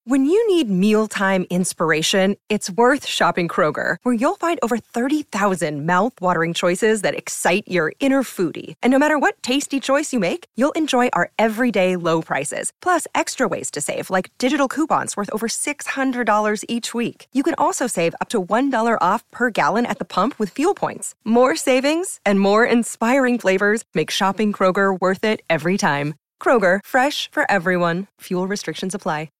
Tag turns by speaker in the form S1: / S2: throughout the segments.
S1: When you need mealtime inspiration, it's worth shopping Kroger, where you'll find over 30,000 mouth-watering choices that excite your inner foodie. And no matter what tasty choice you make, you'll enjoy our everyday low prices, plus extra ways to save, like digital coupons worth over $600 each week. You can also save up to $1 off per gallon at the pump with fuel points. More savings and more inspiring flavors make shopping Kroger worth it every time. Kroger, fresh for everyone. Fuel restrictions apply.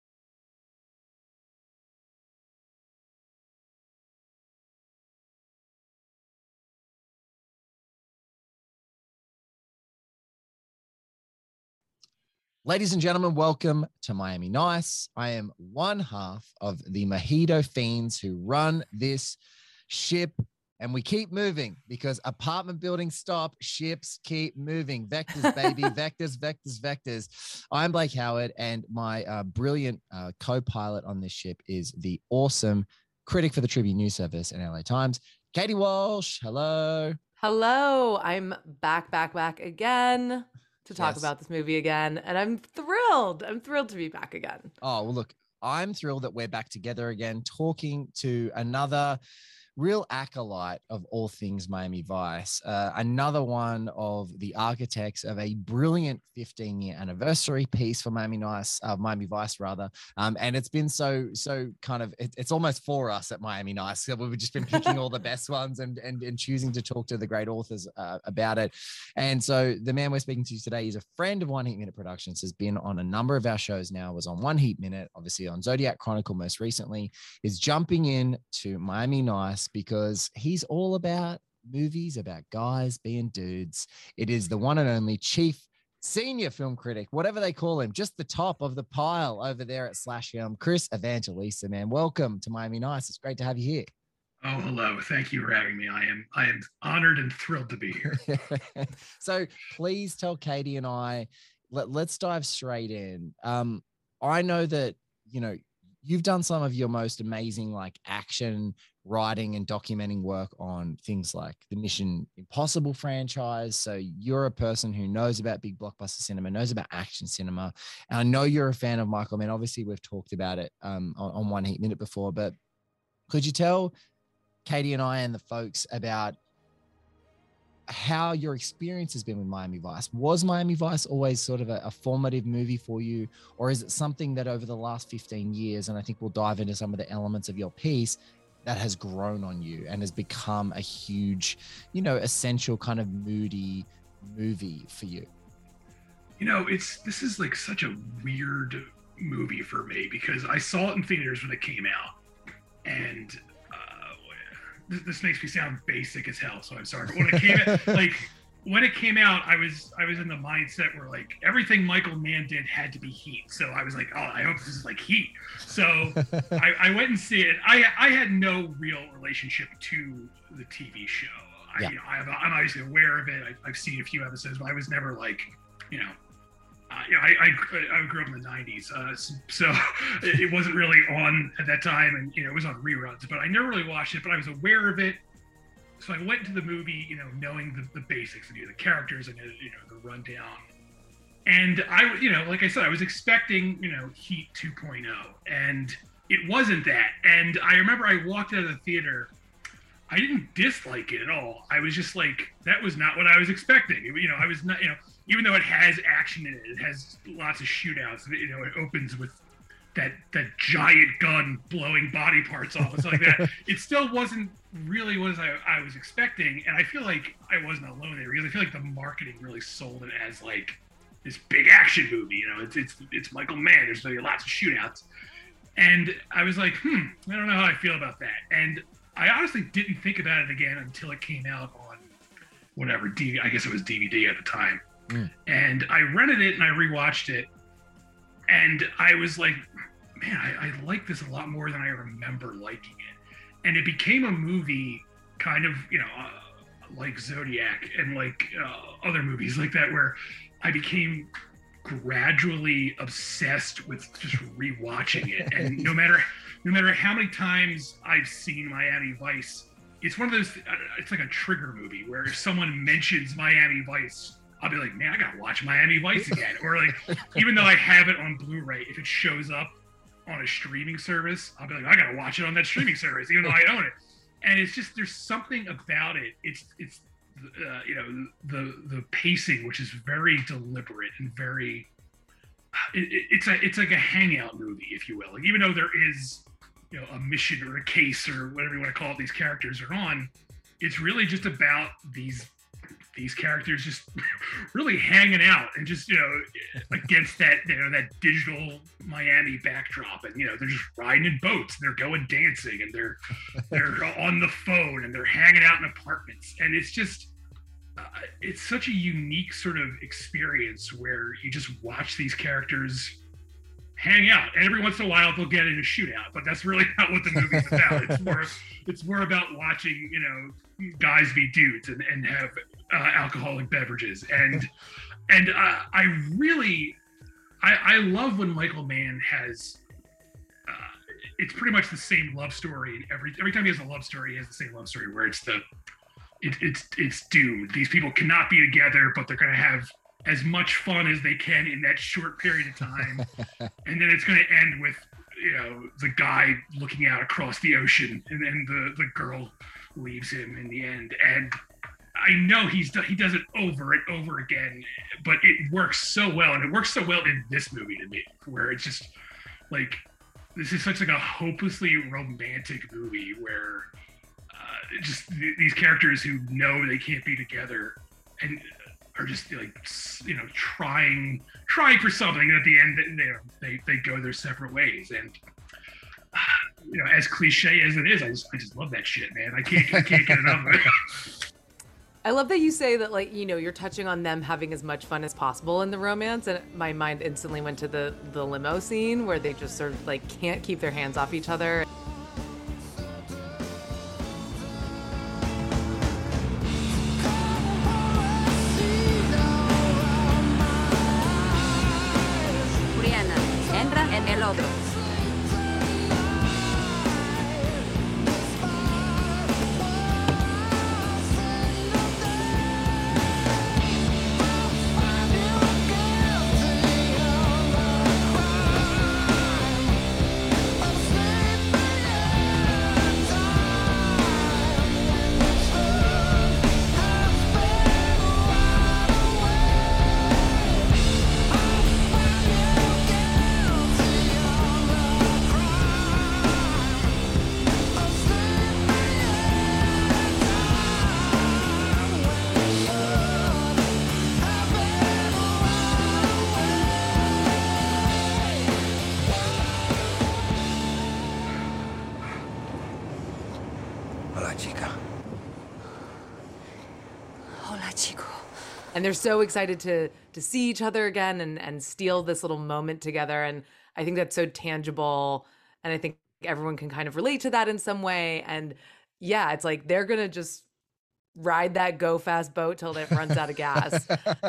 S2: Ladies and gentlemen, welcome to Miami Nice. I am one half of the Mojito Fiends who run this ship, and we keep moving because apartment buildings stop, ships keep moving. Vectors, baby, vectors, vectors, vectors. I'm Blake Howard, and my brilliant co-pilot on this ship is the awesome critic for the Tribune News Service and LA Times, Katie Walsh. Hello.
S3: Hello. I'm back again to talk about this movie again. And I'm thrilled. I'm thrilled to be back again.
S2: Oh, well, look, I'm thrilled that we're back together again, talking to another real acolyte of all things Miami Vice, another one of the architects of a brilliant 15-year anniversary piece for Miami Vice rather. And it's been so kind of, it's almost for us at Miami Nice. So we've just been picking all the best ones and choosing to talk to the great authors about it. And so the man we're speaking to today is a friend of One Heat Minute Productions, has been on a number of our shows now, was on One Heat Minute, obviously on Zodiac Chronicle most recently, is jumping in to Miami Nice because he's all about movies, about guys being dudes. It is the one and only chief senior film critic, whatever they call him, just the top of the pile over there at Slash Film, Chris Evangelista, man. Welcome to Miami Nice. It's great to have you here.
S4: Oh, hello. Thank you for having me. I am honored and thrilled to be here.
S2: So please tell Katie and I, let's dive straight in. I know that, you know, you've done some of your most amazing action writing and documenting work on things like the Mission Impossible franchise. So you're a person who knows about big blockbuster cinema, knows about action cinema. And I know you're a fan of Michael Mann. Obviously, we've talked about it on One Heat Minute before, but could you tell Katie and I and the folks about how your experience has been with Miami Vice? Was Miami Vice always sort of a formative movie for you? Or is it something that over the last 15 years, and I think we'll dive into some of the elements of your piece, that has grown on you and has become a huge, essential kind of moody movie for you?
S4: This is such a weird movie for me because I saw it in theaters when it came out, and this makes me sound basic as hell, so I'm sorry. But when it came out, I was in the mindset where everything Michael Mann did had to be Heat. So I was like, oh, I hope this is like Heat. So I went and see it. I had no real relationship to the TV show. I'm obviously aware of it. I've seen a few episodes, but I was never I grew up in the 90s, so it wasn't really on at that time, and it was on reruns, but I never really watched it, but I was aware of it. So I went into the movie, knowing the basics, the characters, and the rundown. And I, like I said, I was expecting, Heat 2.0, and it wasn't that. And I remember I walked out of the theater. I didn't dislike it at all. I was just that was not what I was expecting. I was not, even though it has action in it, it has lots of shootouts. It opens with that giant gun blowing body parts off and stuff like that. It still wasn't really what I was expecting, and I feel like I wasn't alone there because I feel like the marketing really sold it as this big action movie. It's Michael Mann. There's lots of shootouts, and I was like, I don't know how I feel about that. And I honestly didn't think about it again until it came out on whatever DVD. I guess it was DVD at the time. And I rented it and I rewatched it, and I was like, man, I like this a lot more than I remember liking it. And it became a movie kind of, like Zodiac and other movies like that, where I became gradually obsessed with just rewatching it. And no matter how many times I've seen Miami Vice, it's one of those, it's like a trigger movie where if someone mentions Miami Vice, I'll be like, man, I gotta watch Miami Vice again. Or even though I have it on Blu-ray, if it shows up, on a streaming service, I'll be like, I gotta watch it on that streaming service, even though I own it. And it's just, there's something about it. It's the pacing, which is very deliberate and very, it's like a hangout movie, if you will. Like, even though there is, a mission or a case or whatever you want to call it, these characters are on, it's really just about these characters just really hanging out and just, against that, that digital Miami backdrop. And, they're just riding in boats, and they're going dancing, and they're on the phone, and they're hanging out in apartments. And it's just, it's such a unique sort of experience where you just watch these characters hang out, and every once in a while they'll get in a shootout, but that's really not what the movie's about. It's more about watching, guys be dudes and have alcoholic beverages. And I love when Michael Mann has, it's pretty much the same love story. Every time he has a love story, he has the same love story where it's doomed. These people cannot be together, but they're going to have as much fun as they can in that short period of time. And then it's going to end with, the guy looking out across the ocean, and then the girl leaves him in the end. And I know he does it over and over again, but it works so well. And it works so well in this movie to me, where it's just like, this is such like a hopelessly romantic movie where just these characters who know they can't be together and are just like, trying for something, and at the end, they go their separate ways. And as cliche as it is, I just love that shit, man. I can't get enough of it.
S3: I love that you say that, like, you're touching on them having as much fun as possible in the romance, and my mind instantly went to the limo scene where they just sort of like can't keep their hands off each other. And they're so excited to see each other again and steal this little moment together. And I think that's so tangible. And I think everyone can kind of relate to that in some way. And yeah, it's like they're going to just ride that go fast boat till it runs out of gas.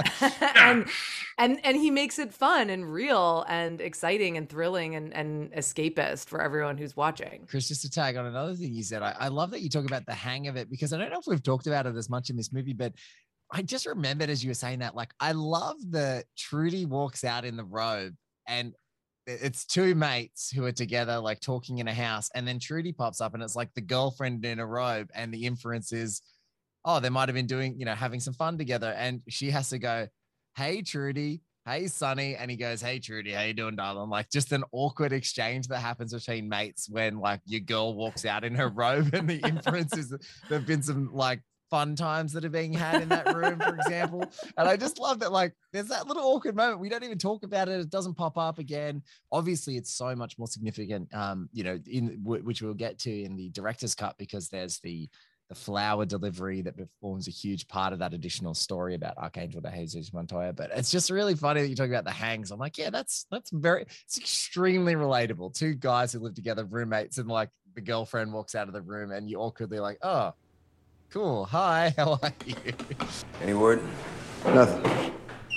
S3: and he makes it fun and real and exciting and thrilling and escapist for everyone who's watching.
S2: Chris, just to tag on another thing you said, I love that you talk about the hang of it, because I don't know if we've talked about it as much in this movie, but I just remembered as you were saying that, like, I love that Trudy walks out in the robe and it's two mates who are together, like talking in a house. And then Trudy pops up and it's like the girlfriend in a robe. And the inference is, oh, they might've been doing, having some fun together. And she has to go, hey, Trudy, hey, Sonny. And he goes, hey, Trudy, how you doing, darling? Like, just an awkward exchange that happens between mates when like your girl walks out in her robe, and the inference is that there've been some like fun times that are being had in that room, for example. And I just love that, like, there's that little awkward moment. We don't even talk about it. It doesn't pop up again. Obviously, it's so much more significant, which we'll get to in the director's cut, because there's the flower delivery that forms a huge part of that additional story about Arcangel de Jesus Montoya. But it's just really funny that you talk about the hangs. I'm like, yeah, it's extremely relatable. Two guys who live together, roommates, and like the girlfriend walks out of the room and you awkwardly like, oh, cool. Hi, how are you?
S5: Any word? Nothing.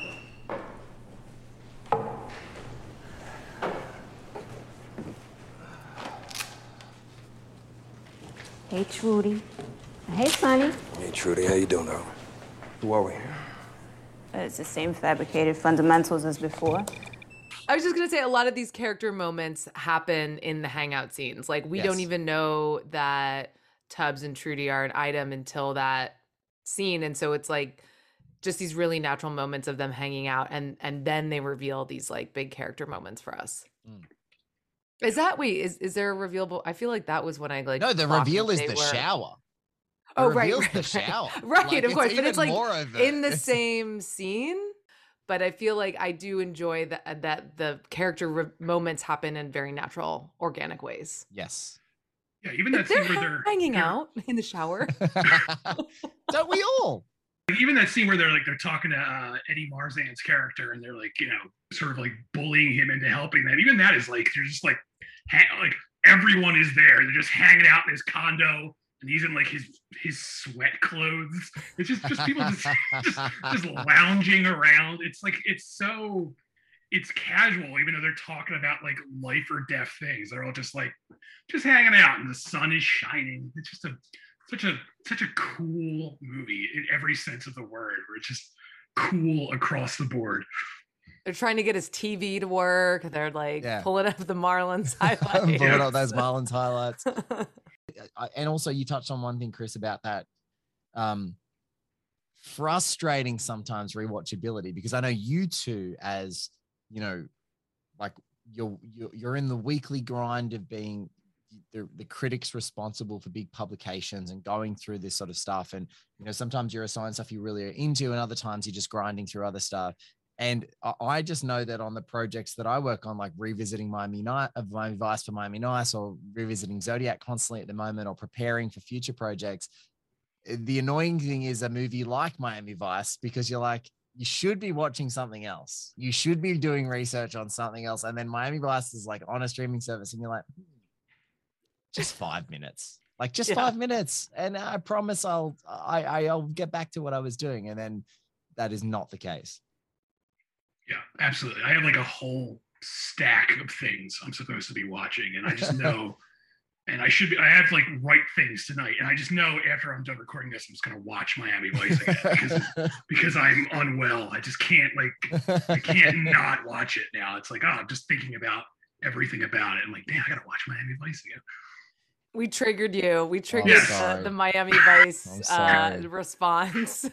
S6: Hey, Trudy. Hey, Sonny.
S5: Hey, Trudy. How you doing, darling? Who are we?
S6: It's the same fabricated fundamentals as before.
S3: I was just going to say a lot of these character moments happen in the hangout scenes. Like we don't even know that Tubbs and Trudy are an item until that scene. And so it's like just these really natural moments of them hanging out and then they reveal these like big character moments for us. Is that is there a revealable? I feel like that was when I like
S2: no, the reveal is the shower.
S3: Oh, right,
S2: the shower.
S3: Right,
S2: like,
S3: of course. But it's like in the
S2: it's...
S3: same scene. But I feel like I do enjoy that the character moments happen in very natural, organic ways.
S2: Yes.
S4: Yeah, even that scene where they're
S3: hanging out in the shower.
S2: Don't we all?
S4: Even that scene where they're talking to Eddie Marzan's character and they're like, sort of like bullying him into helping them. Even that is like, they're just like everyone is there. They're just hanging out in his condo and he's in like his sweat clothes. It's just people just lounging around. It's like, it's casual, even though they're talking about like life or death things. They're all just hanging out and the sun is shining. It's just such a cool movie in every sense of the word, where it's just cool across the board.
S3: They're trying to get his TV to work. They're like pulling up the Marlins highlights.
S2: Pulling up those Marlins highlights. And also you touched on one thing, Chris, about that frustrating sometimes rewatchability, because I know you two, as like you're in the weekly grind of being the critics responsible for big publications and going through this sort of stuff. And, sometimes you're assigned stuff you really are into and other times you're just grinding through other stuff. And I just know that on the projects that I work on, like revisiting Miami Vice for Miami Nice, or revisiting Zodiac constantly at the moment, or preparing for future projects, the annoying thing is a movie like Miami Vice, because you're like, you should be watching something else. You should be doing research on something else. And then Miami Vice is like on a streaming service and you're like, just 5 minutes, 5 minutes. And I promise I'll get back to what I was doing. And then that is not the case.
S4: Yeah, absolutely. I have like a whole stack of things I'm supposed to be watching. And I just know, and I have like right things tonight. And I just know after I'm done recording this, I'm just going to watch Miami Vice again because I'm unwell. I just can't I can't not watch it now. It's like, I'm just thinking about everything about it. I'm like, damn, I got to watch Miami Vice again.
S3: We triggered you. We triggered the Miami Vice response.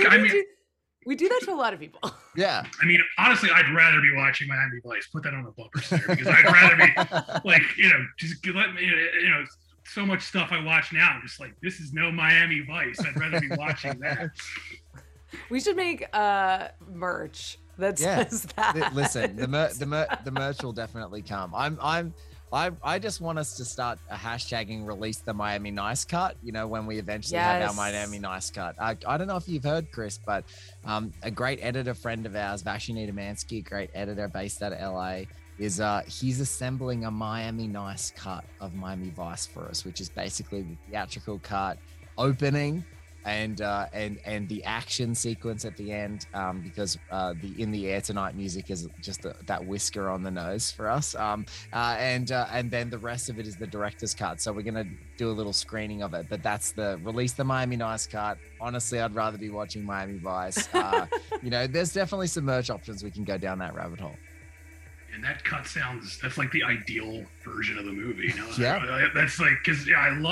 S3: We do that to a lot of people.
S2: Yeah.
S4: I mean, honestly, I'd rather be watching Miami Vice. Put that on a bumper sticker, because I'd rather be just let me, so much stuff I watch now. I'm just like, this is no Miami Vice. I'd rather be watching that.
S3: We should make merch that says that.
S2: Listen, the merch will definitely come. I just want us to start hashtagging release the Miami Nice cut, when we eventually have our Miami Nice cut. I don't know if you've heard, Chris, but a great editor friend of ours, Vashy Nitamansky, a great editor based out of LA, he's assembling a Miami Nice cut of Miami Vice for us, which is basically the theatrical cut opening and the action sequence at the end, because the In the Air Tonight music is just that whisker on the nose for us, and then the rest of it is the director's cut. So we're gonna do a little screening of it, but that's the release the Miami Nice cut. Honestly, I'd rather be watching Miami Vice. There's definitely some merch options. We can go down that rabbit hole.
S4: And that cut that's like the ideal version of the movie.
S2: Yeah,
S4: that's like, because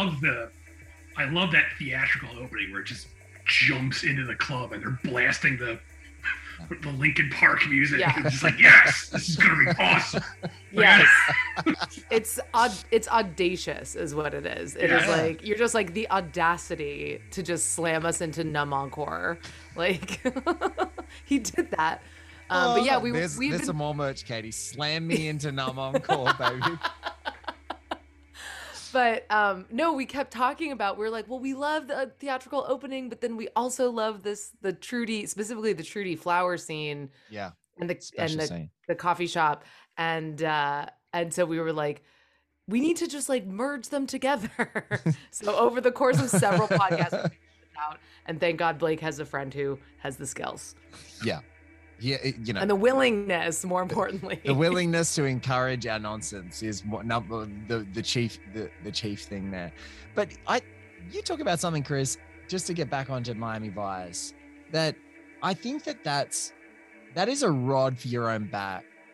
S4: I love that theatrical opening where it just jumps into the club and they're blasting the Linkin Park music.
S3: Yeah.
S4: It's just like, yes, this is going to be awesome.
S3: Yes. It's audacious is what it is. It is like, you're just like the audacity to just slam us into Numb Encore. Like, he did that. But yeah,
S2: there's some more merch, Katie. Slam me into Numb Encore, baby.
S3: But no, we kept talking about, we're like, well, we love the theatrical opening, but then we also love the Trudy, specifically the Trudy flower scene.
S2: Yeah.
S3: And the coffee shop. And so we were like, we need to just like merge them together. So over the course of several podcasts, we figured it out. And thank God Blake has a friend who has the skills.
S2: Yeah. Yeah,
S3: and the willingness, more importantly,
S2: the willingness to encourage our nonsense is the chief thing there. But you talk about something, Chris, just to get back onto Miami Vice, that I think that is a rod for your own back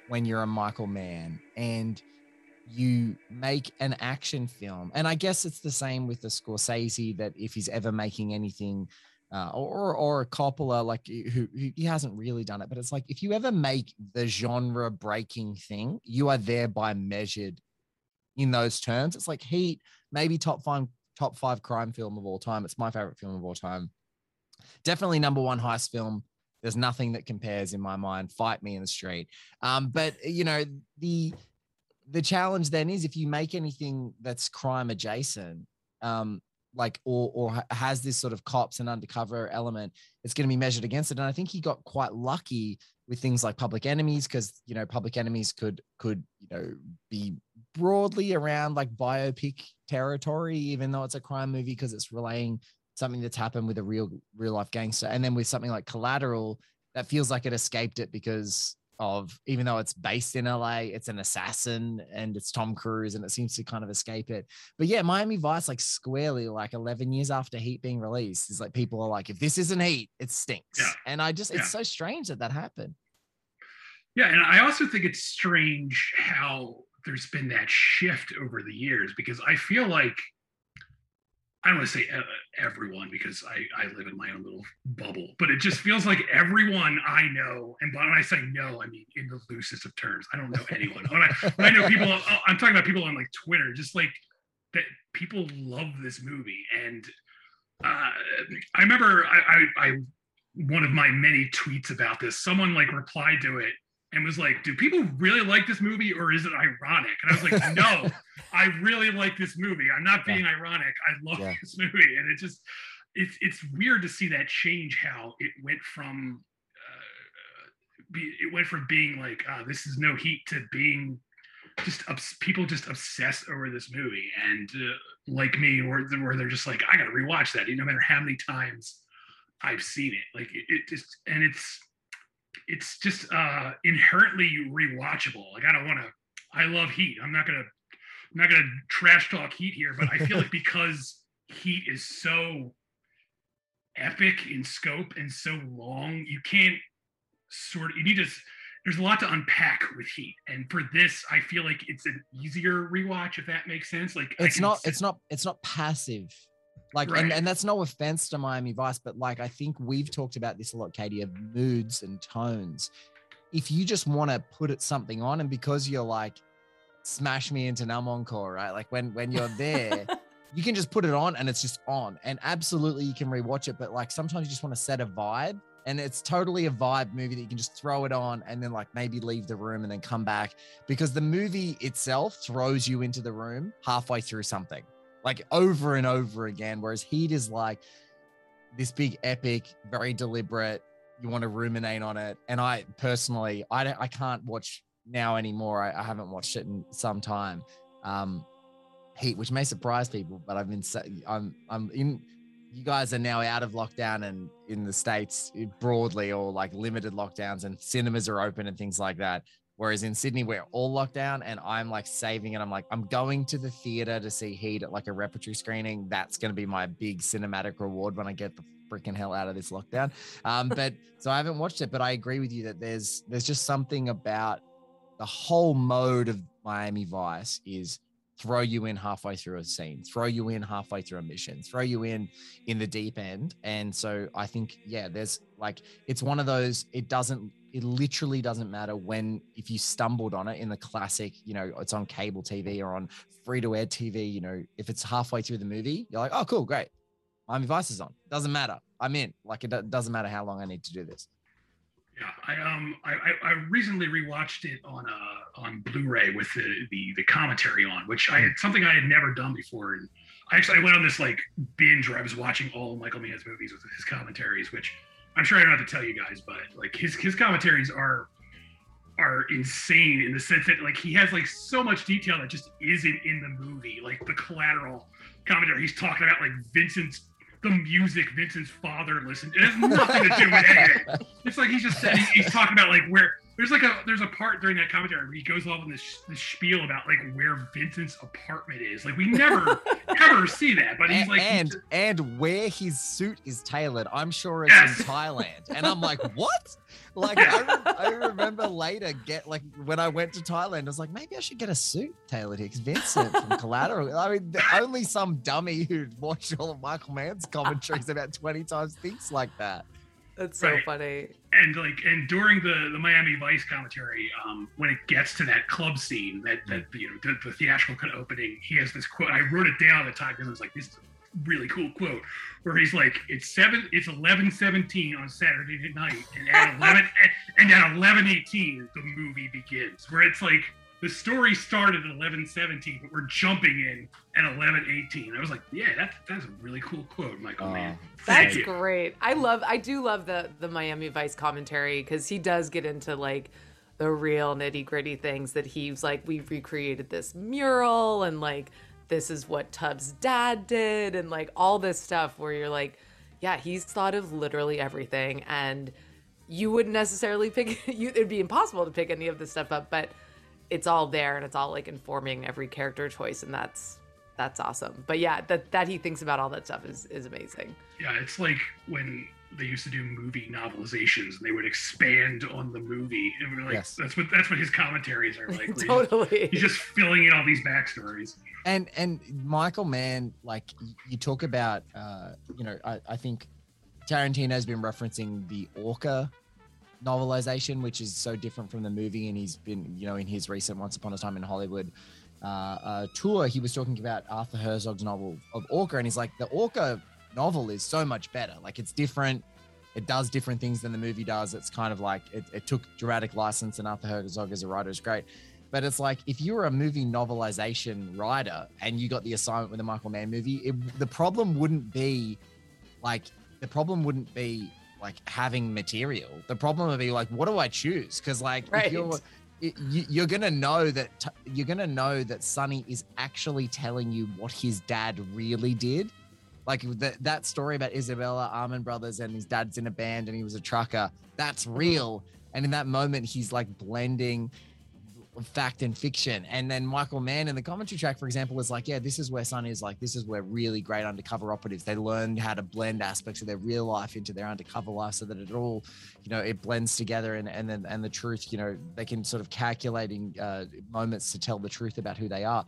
S2: when you're a Michael Mann and you make an action film. And I guess it's the same with the Scorsese, that if he's ever making anything, or a Coppola, like who he hasn't really done it, but it's like, if you ever make the genre breaking thing, you are thereby measured in those terms. It's like Heat, maybe top five crime film of all time. It's my favorite film of all time. Definitely number one heist film. There's nothing that compares in my mind. Fight me in the street. But you know, the challenge then is, if you make anything that's crime adjacent, like, or has this sort of cops and undercover element, it's going to be measured against it. And I think he got quite lucky with things like Public Enemies, because, you know, Public Enemies could, you know, be broadly around like biopic territory, even though it's a crime movie, because it's relaying something that's happened with a real life gangster. And then with something like Collateral, that feels like it escaped it because of, even though it's based in LA, it's an assassin and it's Tom Cruise, and it seems to kind of escape it. But yeah, Miami Vice, like squarely, like 11 years after Heat being released, is like, people are like, if this isn't Heat, it stinks. Yeah. And it's so strange that happened.
S4: Yeah. And I also think it's strange how there's been that shift over the years, because I feel like, I don't want to say everyone, because I live in my own little bubble, but it just feels like everyone I know, and when I say no, I mean in the loosest of terms, I don't know anyone. When I know people, I'm talking about people on like Twitter, just like that, people love this movie. And I remember I one of my many tweets about this, someone like replied to it and was like, do people really like this movie, or is it ironic? And I was like, no, I really like this movie. I'm not being ironic. I love this movie. And it just, it's weird to see that change, how it went from being like, this is no Heat, to being just people just obsessed over this movie. And like me, where they're just like, I got to rewatch that, no matter how many times I've seen it. Like it just, and it's just inherently rewatchable. Like, I love Heat. I'm not gonna trash talk Heat here, but I feel like because Heat is so epic in scope and so long, there's a lot to unpack with Heat. And for this, I feel like it's an easier rewatch, if that makes sense. Like, it's not passive.
S2: Like, right. and that's no offense to Miami Vice, but like, I think we've talked about this a lot, Katie, of moods and tones. If you just want to put something on, and because you're like, smash me into Numb Encore, right? Like when you're there, you can just put it on and it's just on, and absolutely you can rewatch it. But like, sometimes you just want to set a vibe, and it's totally a vibe movie that you can just throw it on and then like maybe leave the room and then come back, because the movie itself throws you into the room halfway through something, like over and over again. Whereas Heat is like this big epic, very deliberate. You want to ruminate on it. And I personally, I can't watch now anymore. I haven't watched it in some time. Heat, which may surprise people, but I'm in. You guys are now out of lockdown, and in the States broadly, or like limited lockdowns, and cinemas are open and things like that. Whereas in Sydney, we're all locked down, and I'm like saving it. I'm like, I'm going to the theater to see Heat at like a repertory screening. That's going to be my big cinematic reward when I get the freaking hell out of this lockdown. But so I haven't watched it, but I agree with you that there's just something about the whole mode of Miami Vice is throw you in halfway through a scene, throw you in halfway through a mission, throw you in the deep end. And so I think, yeah, there's like, it's one of those, it literally doesn't matter if you stumbled on it in the classic, it's on cable TV or on free-to-air TV, if it's halfway through the movie, you're like, oh, cool, great. Miami Vice is on. Doesn't matter. I'm in. Like, it doesn't matter how long I need to do this.
S4: Yeah, I recently rewatched it on Blu-ray with the commentary on, which something I had never done before. And I went on this like binge where I was watching all of Michael Mann's movies with his commentaries, which I'm sure I don't have to tell you guys, but like his commentaries are insane in the sense that like he has like so much detail that just isn't in the movie. Like the Collateral commentary, he's talking about like the music Vincent's father listened. It has nothing to do with anything. It's like he's talking about like where there's a part during that commentary where he goes off on this spiel about like where Vincent's apartment is. Like we never never see that, but he's like,
S2: and where his suit is tailored, I'm sure it's
S4: Yes.
S2: in Thailand. And I'm like, what? Like, I remember later when I went to Thailand, I was like, maybe I should get a suit tailored here because Vincent from Collateral. I mean, only some dummy who watched all of Michael Mann's commentaries about 20 times thinks like that.
S3: That's so
S4: Right.
S3: funny.
S4: and during the Miami Vice commentary, when it gets to that club scene, that the theatrical kind of opening, he has this quote. I wrote it down at the time because I was like, this is a really cool quote, where he's like, it's 11:17 on Saturday night, and at 11:18 the movie begins. Where it's like the story started at 11:17, but we're jumping in at 11:18. I was like, yeah, that's a really cool quote, Michael Mann. Thank
S3: That's
S4: you.
S3: great. I do love the Miami Vice commentary because he does get into like the real nitty gritty things that he's like, we've recreated this mural and like, this is what Tubbs' dad did and like all this stuff where you're like, yeah, he's thought of literally everything and you wouldn't necessarily it'd be impossible to pick any of this stuff up, but it's all there and it's all like informing every character choice and that's awesome. But yeah, that he thinks about all that stuff is amazing.
S4: Yeah, it's like when they used to do movie novelizations and they would expand on the movie. And we're like,
S2: Yes.
S4: that's what his commentaries are like.
S3: Totally.
S4: He's just filling in all these backstories.
S2: And Michael Mann, like you talk about, I think Tarantino's been referencing the Orca novelization, which is so different from the movie. And he's been, in his recent Once Upon a Time in Hollywood tour, he was talking about Arthur Herzog's novel of Orca. And he's like, the Orca novel is so much better. Like it's different. It does different things than the movie does. It's kind of like it took dramatic license, and Arthur Herzog as a writer is great. But it's like if you were a movie novelization writer and you got the assignment with a Michael Mann movie, the problem wouldn't be like having material. The problem would be like, what do I choose? Because like
S3: Right.
S2: if you're gonna know that Sonny is actually telling you what his dad really did. Like that story about Isabella, Allman Brothers, and his dad's in a band and he was a trucker. That's real. And in that moment, he's like blending fact and fiction. And then Michael Mann in the commentary track, for example, is like, yeah, this is where Sonny is like, this is where really great undercover operatives, they learned how to blend aspects of their real life into their undercover life so that it all, it blends together and the truth, they can sort of calculating moments to tell the truth about who they are.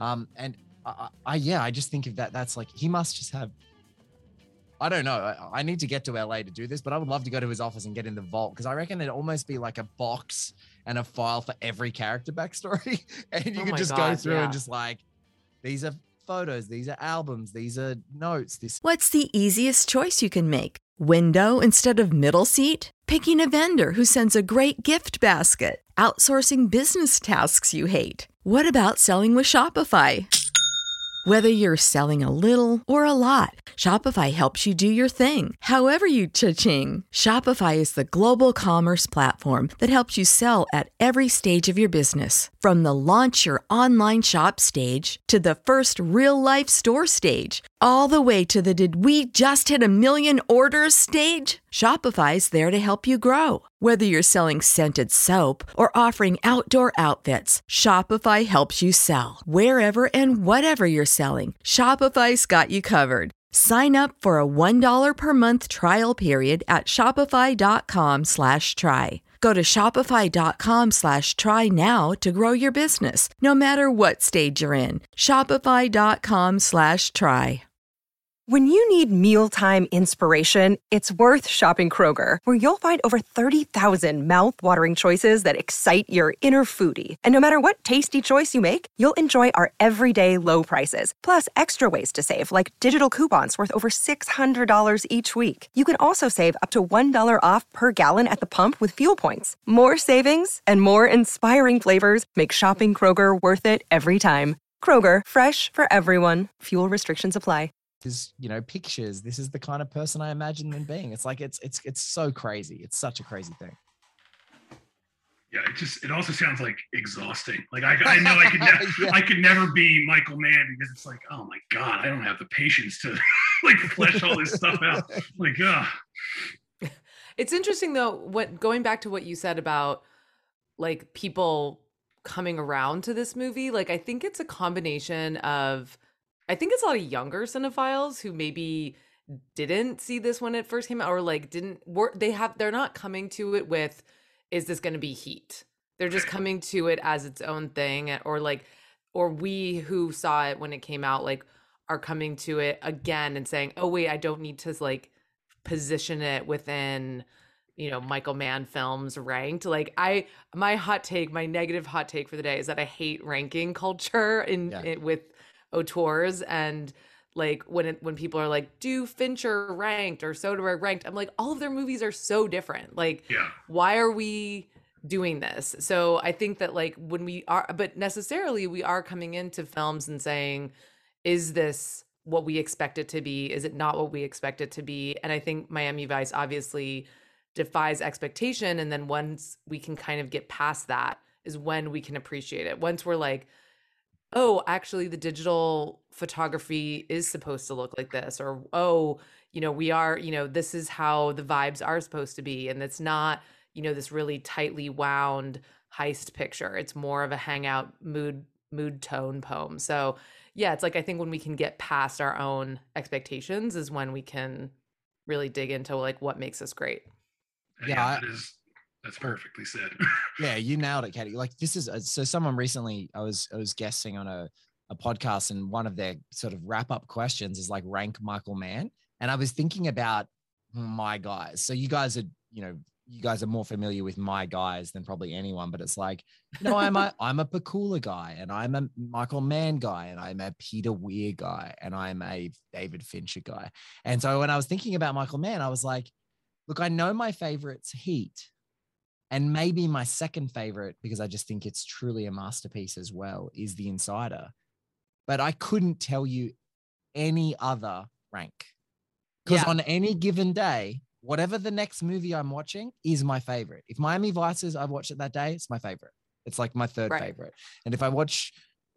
S2: I just think of that. That's like, he must just have, I don't know. I need to get to LA to do this, but I would love to go to his office and get in the vault because I reckon there'd almost be like a box and a file for every character backstory. And you could just go through and just like, these are photos, these are albums, these are notes.
S7: What's the easiest choice you can make? Window instead of middle seat? Picking a vendor who sends a great gift basket? Outsourcing business tasks you hate? What about selling with Shopify? Whether you're selling a little or a lot, Shopify helps you do your thing, however you cha-ching. Shopify is the global commerce platform that helps you sell at every stage of your business. From the launch your online shop stage to the first real-life store stage, all the way to the did we just hit 1 million orders stage. Shopify's there to help you grow. Whether you're selling scented soap or offering outdoor outfits, Shopify helps you sell. Wherever and whatever you're selling, Shopify's got you covered. Sign up for a $1 per month trial period at shopify.com/try. Go to shopify.com/try now to grow your business, no matter what stage you're in. Shopify.com/try.
S1: When you need mealtime inspiration, it's worth shopping Kroger, where you'll find over 30,000 mouth-watering choices that excite your inner foodie. And no matter what tasty choice you make, you'll enjoy our everyday low prices, plus extra ways to save, like digital coupons worth over $600 each week. You can also save up to $1 off per gallon at the pump with fuel points. More savings and more inspiring flavors make shopping Kroger worth it every time. Kroger, fresh for everyone. Fuel restrictions apply.
S2: Is pictures. This is the kind of person I imagine them being. It's like it's so crazy. It's such a crazy thing.
S4: Yeah, it also sounds like exhausting. Like I know I could I could never be Michael Mann because it's like, oh my God, I don't have the patience to like flesh all this stuff out. Like,
S3: It's interesting though, going back to what you said about like people coming around to this movie, like I think it's a combination of I think it's a lot of younger cinephiles who maybe didn't see this when it first came out, or like they're not coming to it with, is this going to be Heat? They're just coming to it as its own thing, or we who saw it when it came out, like, are coming to it again and saying, oh wait, I don't need to like position it within, Michael Mann films ranked. Like my negative hot take for the day is that I hate ranking culture with auteurs, and like when people are like, do Fincher ranked or Soderbergh ranked, I'm like, all of their movies are so different. Like, why are we doing this? So I think that like when we are, but necessarily we are coming into films and saying, is this what we expect it to be? Is it not what we expect it to be? And I think Miami Vice obviously defies expectation. And then once we can kind of get past that is when we can appreciate it. Once we're like, oh, actually the digital photography is supposed to look like this, or, oh, we are, this is how the vibes are supposed to be. And it's not, this really tightly wound heist picture. It's more of a hangout mood tone poem. So yeah, it's like, I think when we can get past our own expectations is when we can really dig into like what makes us great.
S4: Yeah, that's perfectly said.
S2: Yeah, you nailed it, Katie. Like, this is so someone recently, I was guesting on a podcast, and one of their sort of wrap up questions is like, rank Michael Mann. And I was thinking about My Guys. So you guys are more familiar with My Guys than probably anyone, but it's like, I'm a Pakula guy, and I'm a Michael Mann guy, and I'm a Peter Weir guy, and I'm a David Fincher guy. And so when I was thinking about Michael Mann, I was like, look, I know my favorite's Heat, and maybe my second favorite, because I just think it's truly a masterpiece as well, is The Insider. But I couldn't tell you any other rank, because on any given day, whatever the next movie I'm watching is my favorite. If Miami Vice is, I've watched it that day, it's my favorite. It's like my third favorite. And if I watch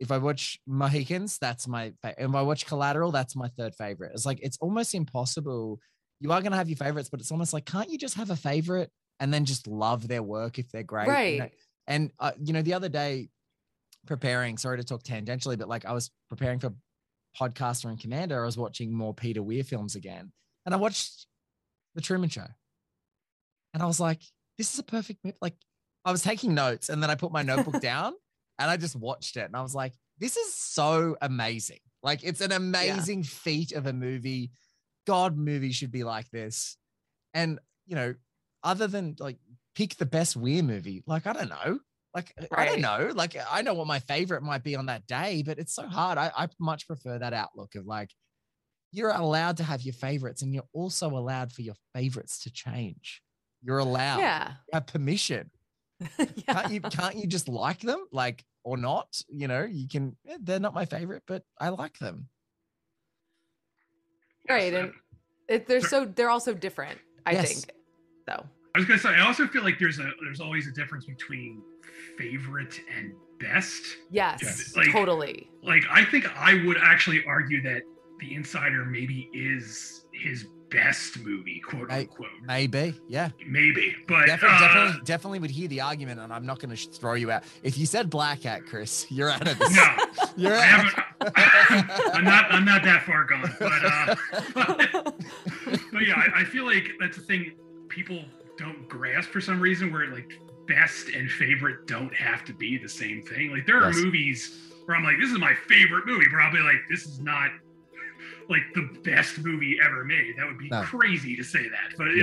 S2: Mohicans, that's my favorite. If I watch Collateral, that's my third favorite. It's like, it's almost impossible. You are going to have your favorites, but it's almost like, can't you just have a favorite and then just love their work if they're great?
S3: Right.
S2: And, the other day preparing, sorry to talk tangentially, but like I was preparing for Podcaster and Commander, I was watching more Peter Weir films again. And I watched The Truman Show. And I was like, this is a perfect movie. Like, I was taking notes, and then I put my notebook down and I just watched it. And I was like, this is so amazing. Like, it's an amazing feat of a movie. God, movies should be like this. And, other than like pick the best Weir movie, like, I don't know. Like, I don't know. Like, I know what my favorite might be on that day, but it's so hard. I much prefer that outlook of like, you're allowed to have your favorites, and you're also allowed for your favorites to change. You're allowed. Yeah. You have permission. Can't you just like them? Like, or not? You can, they're not my favorite, but I like them.
S3: Right. And they're also different, I think. So
S4: I was gonna say, I also feel like there's always a difference between favorite and best.
S3: Yes,
S4: like,
S3: totally.
S4: Like, I think I would actually argue that The Insider maybe is his best movie, quote unquote.
S2: Maybe, yeah.
S4: Maybe, but
S2: definitely would hear the argument, and I'm not going to throw you out. If you said Black Hat, Chris, you're out of this.
S4: No,
S2: you're
S4: out. I'm not that far gone, but yeah, I feel like that's a thing people don't grasp for some reason, where like best and favorite don't have to be the same thing. Like, there are movies where I'm like, this is my favorite movie, but I'll be like, this is not like the best movie ever made. That would be crazy to say that, but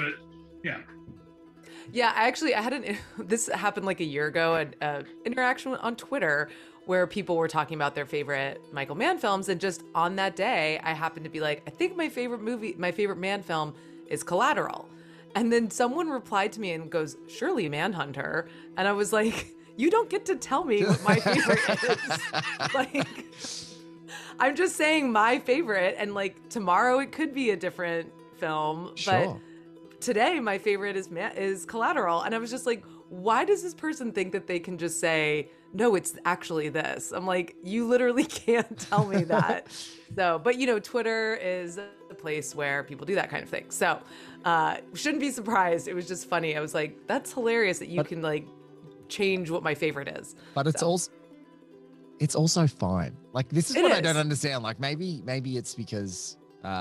S3: I had this happened like a year ago, an interaction on Twitter where people were talking about their favorite Michael Mann films, and just on that day I happened to be like, I think my favorite Mann film is Collateral. And then someone replied to me and goes, surely Manhunter. And I was like, you don't get to tell me what my favorite is. Like, I'm just saying my favorite, and like tomorrow it could be a different film, but today my favorite is Collateral. And I was just like, why does this person think that they can just say, no, it's actually this? I'm like, you literally can't tell me that. So, but Twitter is a place where people do that kind of thing. So shouldn't be surprised. It was just funny. I was like, that's hilarious that you can like change what my favorite is.
S2: But it's it's also fine. Like, this is
S3: It
S2: what I
S3: is.
S2: don't understand. Like, maybe it's because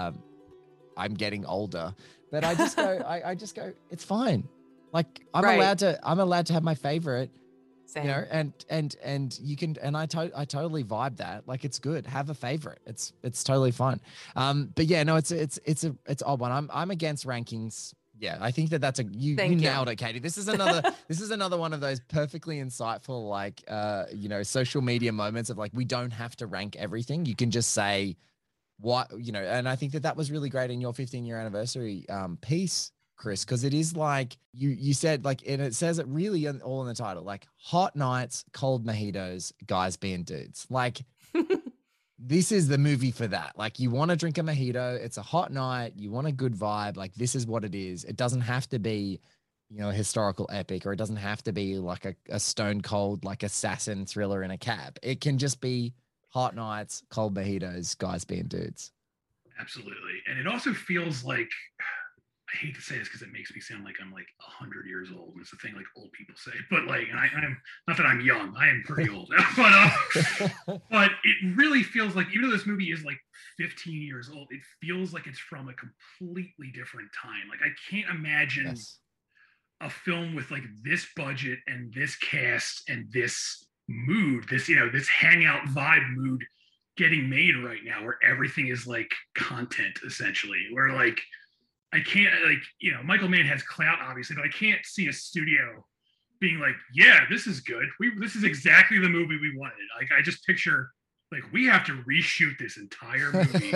S2: I'm getting older, but I just go, I just go, it's fine. Like, I'm
S3: Right.
S2: allowed to have my favorite,
S3: Same.
S2: you know, and you can, and I totally vibe that. Like, it's good. Have a favorite. It's totally fine. But yeah, no, it's odd one. I'm against rankings. Yeah, I think that's you
S3: Thank you.
S2: nailed it, Katie. This is another one of those perfectly insightful, like, you know, social media moments of like, we don't have to rank everything. You can just say what, you know, and I think that was really great in your 15-year anniversary piece, Chris, because it is like you said, like, and it says it really all in the title, like, hot nights, cold mojitos, guys being dudes. Like, this is the movie for that. Like, you want to drink a mojito, it's a hot night, you want a good vibe. Like, this is what it is. It doesn't have to be, you know, a historical epic, or it doesn't have to be like a stone cold, like, assassin thriller in a cab. It can just be hot nights, cold mojitos, guys being dudes.
S4: Absolutely. And it also feels like, I hate to say this because it makes me sound like I'm like 100 years old. It's the thing like old people say, but like, I'm not that I'm young, I am pretty old, but it really feels like, even though this movie is like 15 years old, it feels like it's from a completely different time. Like, I can't imagine a film with like this budget and this cast and this mood, this, you know, this hangout vibe mood getting made right now, where everything is like content essentially, where like, I can't, like, you know, Michael Mann has clout obviously, but I can't see a studio being like, yeah, this is good. This is exactly the movie we wanted. Like, I just picture like, we have to reshoot this entire movie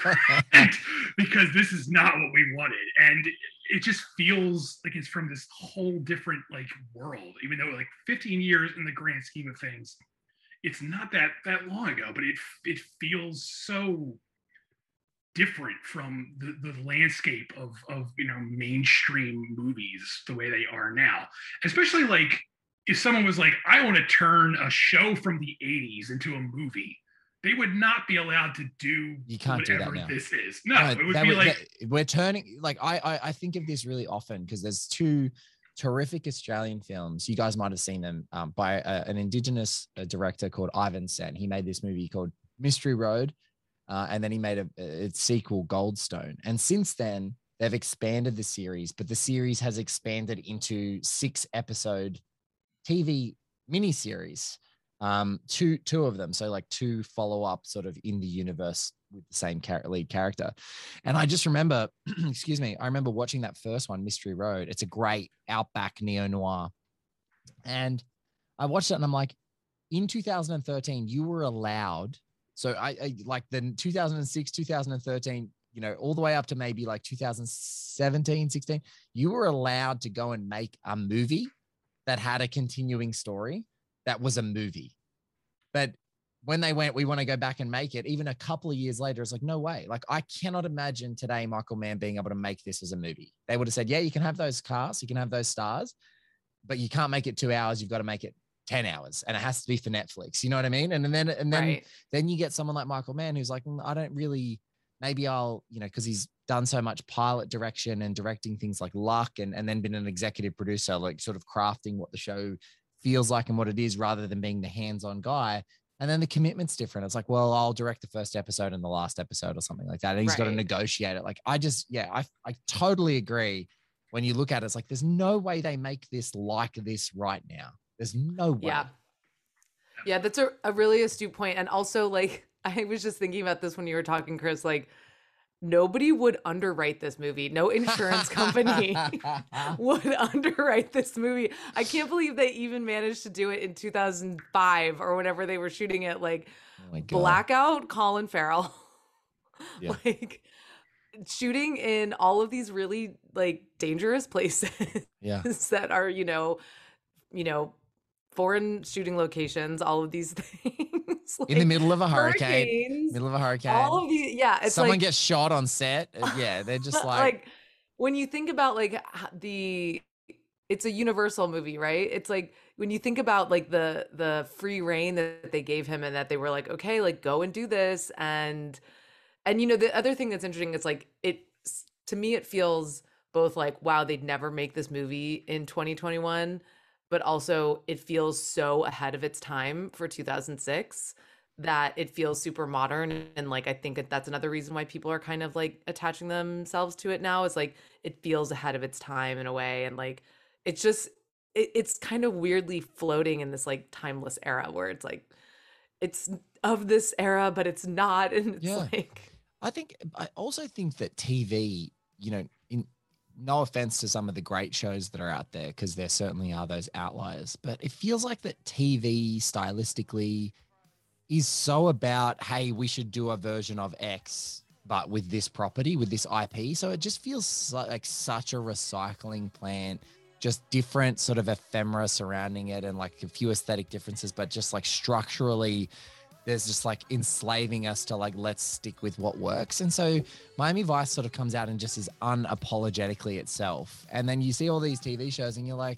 S4: because this is not what we wanted. And it just feels like it's from this whole different like world, even though like 15 years in the grand scheme of things, it's not that long ago, but it feels so different from the landscape of, you know, mainstream movies the way they are now. Especially like, if someone was like, I want to turn a show from the 80s into a movie, they would not be allowed to do
S2: You can't do that
S4: whatever
S2: now.
S4: this is. No, it would be like,
S2: we're turning, like, I think of this really often because there's two terrific Australian films. You guys might have seen them, by an Indigenous director called Ivan Sen. He made this movie called Mystery Road. And then he made a sequel, Goldstone. And since then, they've expanded the series, but the series has expanded into 6-episode TV miniseries, two of them. So like 2 follow-up sort of in the universe with the same lead character. And I just remember, excuse me, I remember watching that first one, Mystery Road. It's a great outback neo-noir. And I watched it and I'm like, in 2013, you were allowed. So I like the 2006, 2013, you know, all the way up to maybe like 2017, 16, you were allowed to go and make a movie that had a continuing story that was a movie. But when they went, we want to go back and make it, even a couple of years later, it's like, no way. Like, I cannot imagine today Michael Mann being able to make this as a movie. They would have said, yeah, you can have those casts, you can have those stars, but you can't make it 2 hours. You've got to make it 10 hours and it has to be for Netflix. You know what I mean? And then
S3: Right.
S2: then you get someone like Michael Mann who's like, I don't really, maybe I'll, you know, because he's done so much pilot direction and directing things like Luck, and then been an executive producer, like sort of crafting what the show feels like and what it is, rather than being the hands-on guy. And then the commitment's different. It's like, well, I'll direct the first episode and the last episode or something like that. And he's got to
S3: Right.
S2: negotiate it. Like, I totally agree. When you look at it, it's like, there's no way they make this like this right now. There's no way.
S3: Yeah, that's a really astute point. And also, like, I was just thinking about this when you were talking, Chris, like, nobody would underwrite this movie. No insurance company would underwrite this movie. I can't believe they even managed to do it in 2005 or whenever they were shooting it. Like,
S2: Oh my God.
S3: blackout Colin Farrell.
S2: Yeah.
S3: Like, shooting in all of these really like dangerous places
S2: Yeah.
S3: that are, you know, foreign shooting locations, all of these things.
S2: In the
S3: like
S2: middle of a hurricane.
S3: hurricanes,
S2: Middle of a hurricane.
S3: all of these, yeah. It's
S2: Someone
S3: like,
S2: gets shot on set. Yeah, they're just like
S3: when you think about like it's a Universal movie, right? It's like when you think about like the free reign that they gave him and that they were like, okay, like go and do this. And you know, the other thing that's interesting is like, to me, it feels both like, wow, they'd never make this movie in 2021. but also it feels so ahead of its time for 2006 that it feels super modern. And like, I think that's another reason why people are kind of like attaching themselves to it now, is like, it feels ahead of its time in a way. And like, it's just, it's kind of weirdly floating in this like timeless era where it's like, it's of this era, but it's not. And it's like,
S2: I also think that TV, in no offense to some of the great shows that are out there, because there certainly are those outliers, but it feels like that TV stylistically is so about, hey, we should do a version of X, but with this property, with this IP. So it just feels like such a recycling plant, just different sort of ephemera surrounding it and like a few aesthetic differences, but just like structurally, there's just like enslaving us to like, let's stick with what works. And so Miami Vice sort of comes out and just is unapologetically itself. And then you see all these TV shows and you're like,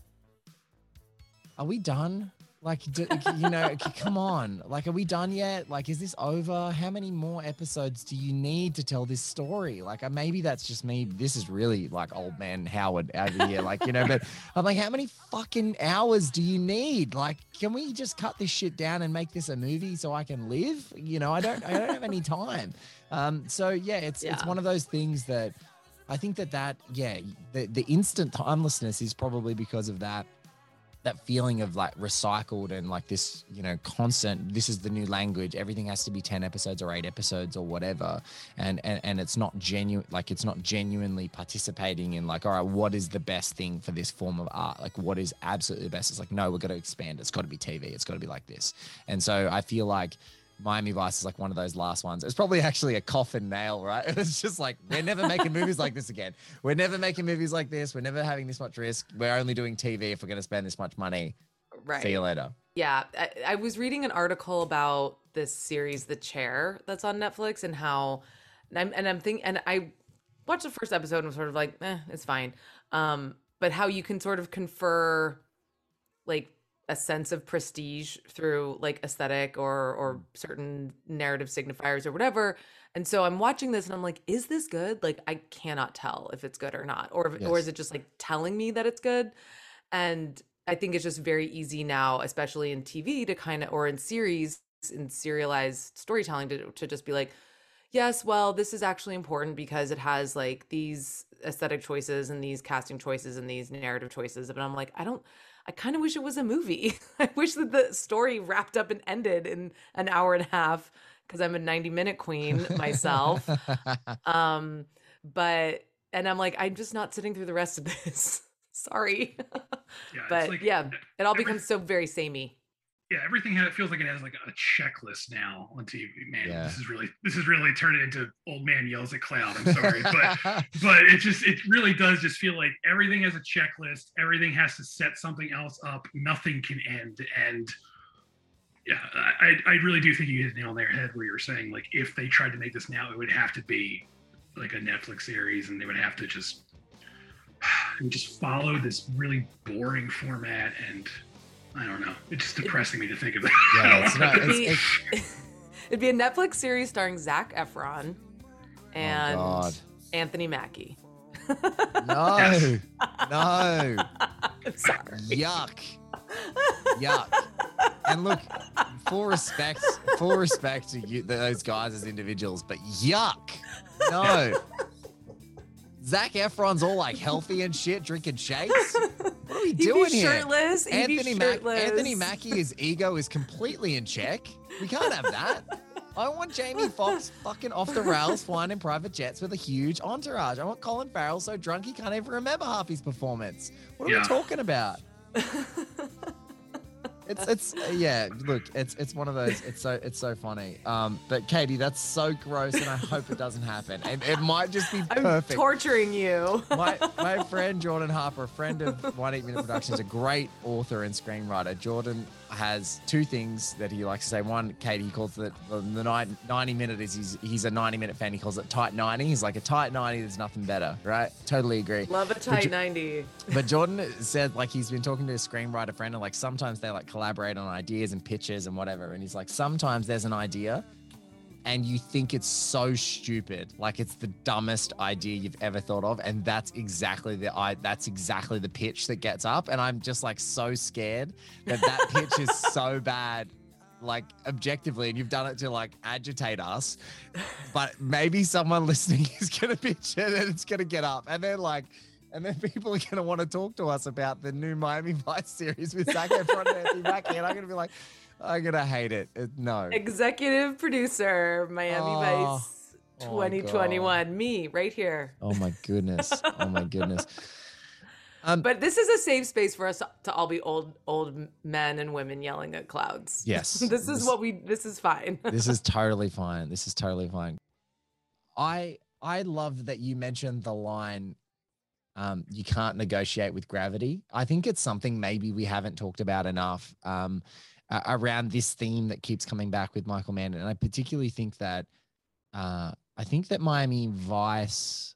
S2: are we done? Like, come on. Like, are we done yet? Like, is this over? How many more episodes do you need to tell this story? Like, maybe that's just me. This is really like old man Howard over here. Like, but I'm like, how many fucking hours do you need? Like, can we just cut this shit down and make this a movie so I can live? I don't have any time. So yeah, it's one of those things that I think the instant timelessness is probably because of that feeling of like recycled and like this, constant, this is the new language. Everything has to be 10 episodes or 8 episodes or whatever. And it's not genuine, like it's not genuinely participating in like, all right, what is the best thing for this form of art? Like what is absolutely the best? It's like, no, we're going to expand. It's got to be TV. It's got to be like this. And so I feel like Miami Vice is like one of those last ones. It's probably actually a coffin nail, right? It's just like, we're never making movies like this again. We're never making movies like this. We're never having this much risk. We're only doing TV if we're going to spend this much money.
S3: Right.
S2: See you later.
S3: Yeah. I was reading an article about this series, The Chair, that's on Netflix, and how, and I watched the first episode and was sort of like, it's fine. But how you can sort of confer like a sense of prestige through like aesthetic or certain narrative signifiers or whatever. And so I'm watching this and I'm like, is this good? Like, I cannot tell if it's good or not, or is it just like telling me that it's good? And I think it's just very easy now, especially in TV to kind of, or in series, in serialized storytelling to just be like, yes, well, this is actually important because it has like these aesthetic choices and these casting choices and these narrative choices. But I'm like, I kind of wish it was a movie. I wish that the story wrapped up and ended in an hour and a half because I'm a 90-minute queen myself. And I'm like, I'm just not sitting through the rest of this. Sorry.
S4: Yeah,
S3: but
S4: like,
S3: it all becomes so very samey.
S4: Yeah, everything feels like it has like a checklist now on TV. Man,
S2: Yeah.
S4: this is really turning into old man yells at cloud. I'm sorry, but it really does just feel like everything has a checklist. Everything has to set something else up. Nothing can end. And yeah, I really do think you hit the nail on their head where you're saying like if they tried to make this now, it would have to be like a Netflix series, and they would have to just follow this really boring format. And I don't know. It's just depressing me to think of that.
S2: Yeah,
S3: it'd be a Netflix series starring Zac Efron and Anthony Mackie.
S2: No.
S3: Sorry.
S2: Yuck. And look, full respect to you, those guys as individuals, but yuck. No. Zac Efron's all like healthy and shit, drinking shakes. What are we doing here?
S3: Shirtless.
S2: Anthony Mackie's ego is completely in check. We can't have that. I want Jamie Foxx fucking off the rails flying in private jets with a huge entourage. I want Colin Farrell so drunk he can't even remember half his performance. What are we talking about? It's look, it's one of those, it's so funny. But Katie, that's so gross and I hope it doesn't happen. It might just be perfect.
S3: I'm torturing you.
S2: My friend Jordan Harper, a friend of 1 8 Minute Productions, a great author and screenwriter. Jordan has two things that he likes to say. One, Katie, he calls it the 90 minute is he's a 90-minute fan. He calls it tight 90. He's like, a tight 90, there's nothing better, right? Totally agree.
S3: Love a tight 90.
S2: But Jordan said like he's been talking to a screenwriter friend and like sometimes they like collaborate on ideas and pitches and whatever. And he's like, sometimes there's an idea and you think it's so stupid, like it's the dumbest idea you've ever thought of, and that's exactly the pitch that gets up, and I'm just like so scared that pitch is so bad, like objectively, and you've done it to like agitate us, but maybe someone listening is gonna pitch it and it's gonna get up, and then people are gonna want to talk to us about the new Miami Vice series with Zac Efron and Anthony Mackie, and I'm gonna be like, I'm gonna hate it. No.
S3: Executive producer, Miami Vice 2021. Me, right here.
S2: Oh my goodness.
S3: But this is a safe space for us to all be old men and women yelling at clouds.
S2: Yes.
S3: This is fine.
S2: This is totally fine. I love that you mentioned the line, you can't negotiate with gravity. I think it's something maybe we haven't talked about enough. Around this theme that keeps coming back with Michael Mann. And I particularly think that Miami Vice,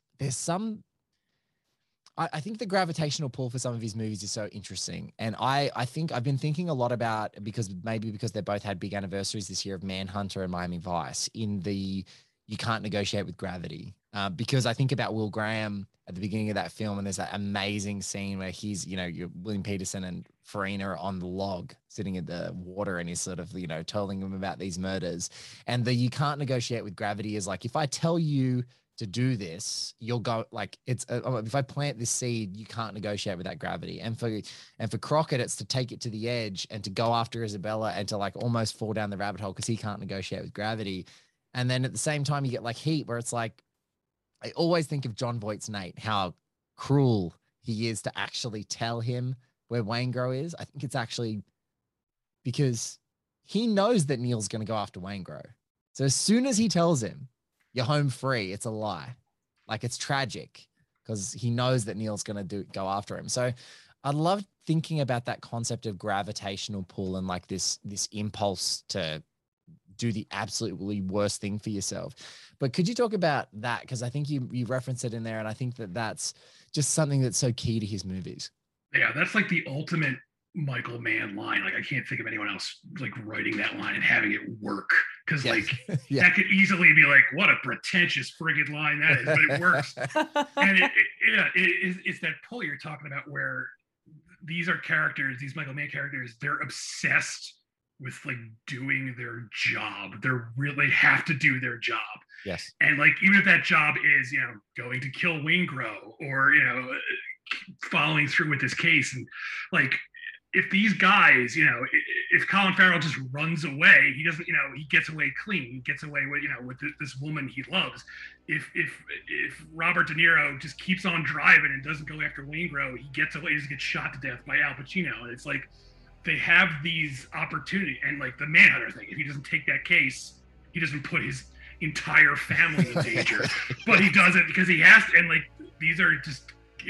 S2: I think the gravitational pull for some of his movies is so interesting. And I think I've been thinking a lot about, because they both had big anniversaries this year of Manhunter and Miami Vice, in the you can't negotiate with gravity. Because I think about Will Graham at the beginning of that film, and there's that amazing scene where he's, William Peterson and Farina are on the log sitting in the water, and he's sort of, telling them about these murders. And you can't negotiate with gravity is like, if I tell you to do this, you'll go, like, if I plant this seed, you can't negotiate with that gravity. And for Crockett, it's to take it to the edge and to go after Isabella and to like almost fall down the rabbit hole because he can't negotiate with gravity. And then at the same time, you get like Heat, where it's like, I always think of John Voight's Nate, how cruel he is to actually tell him where Waingro is. I think it's actually because he knows that Neil's going to go after Waingro. So as soon as he tells him, you're home free, it's a lie. Like, it's tragic because he knows that Neil's going to go after him. So I love thinking about that concept of gravitational pull and like this impulse to do the absolutely worst thing for yourself. But could you talk about that? Because I think you referenced it in there, and I think that's just something that's so key to his movies.
S4: Yeah, that's like the ultimate Michael Mann line. Like, I can't think of anyone else like writing that line and having it work. Because that could easily be like, what a pretentious friggin' line that is, but it works. And it's that pull you're talking about, where these are characters, these Michael Mann characters, they're obsessed with like doing their job. They have to do their job.
S2: Yes.
S4: And like, even if that job is, going to kill Waingro, or, following through with this case, and like, if these guys, if Colin Farrell just runs away, he doesn't, he gets away clean. He gets away with, with this woman he loves. If Robert De Niro just keeps on driving and doesn't go after Waingro, he gets away, he just gets shot to death by Al Pacino. And it's like, they have these opportunities, and like the Manhunter thing, if he doesn't take that case, he doesn't put his entire family in danger, but he does it because he has to. And like, these are just,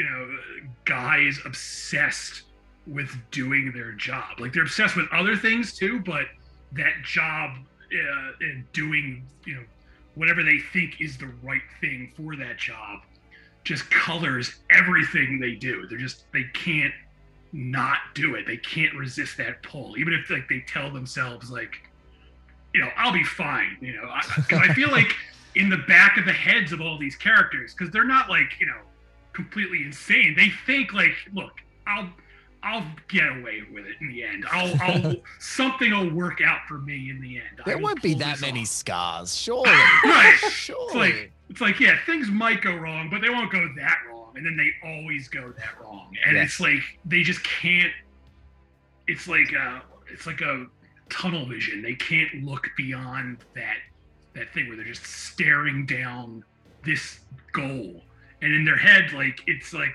S4: guys obsessed with doing their job. Like, they're obsessed with other things too, but that job and doing, whatever they think is the right thing for that job just colors everything they do. They can't not do it. They can't resist that pull, even if like they tell themselves like, I'll be fine, because I feel like in the back of the heads of all these characters, because they're not like, completely insane. They think like, look, I'll get away with it in the end. I'll something will work out for me in the end.
S2: There won't be that many scars, surely.
S4: Right.
S2: Surely.
S4: It's like, yeah, things might go wrong, but they won't go that wrong. And then they always go that wrong. And It's like, they just can't, it's like a tunnel vision. They can't look beyond that thing where they're just staring down this goal. And in their head, like, it's like,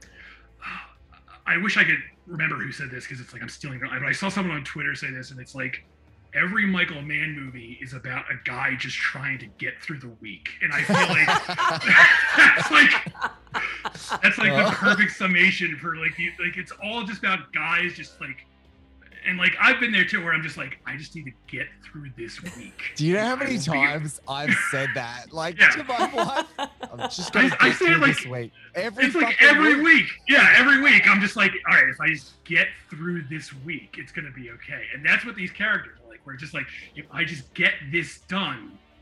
S4: I wish I could remember who said this, because it's like I'm stealing it. I saw someone on Twitter say this, and it's like, every Michael Mann movie is about a guy just trying to get through the week. And I feel like that's like the perfect summation for like it's all just about guys just like, and like, I've been there too, where I'm just like, I just need to get through this week.
S2: Do you know how many times I've said that? Like, to my wife, I'm just going to get through
S4: like,
S2: this week.
S4: It's like every week. Yeah, every week. I'm just like, all right, if I just get through this week, it's going to be okay. And that's what these characters are like. We're just like, if I just get this done,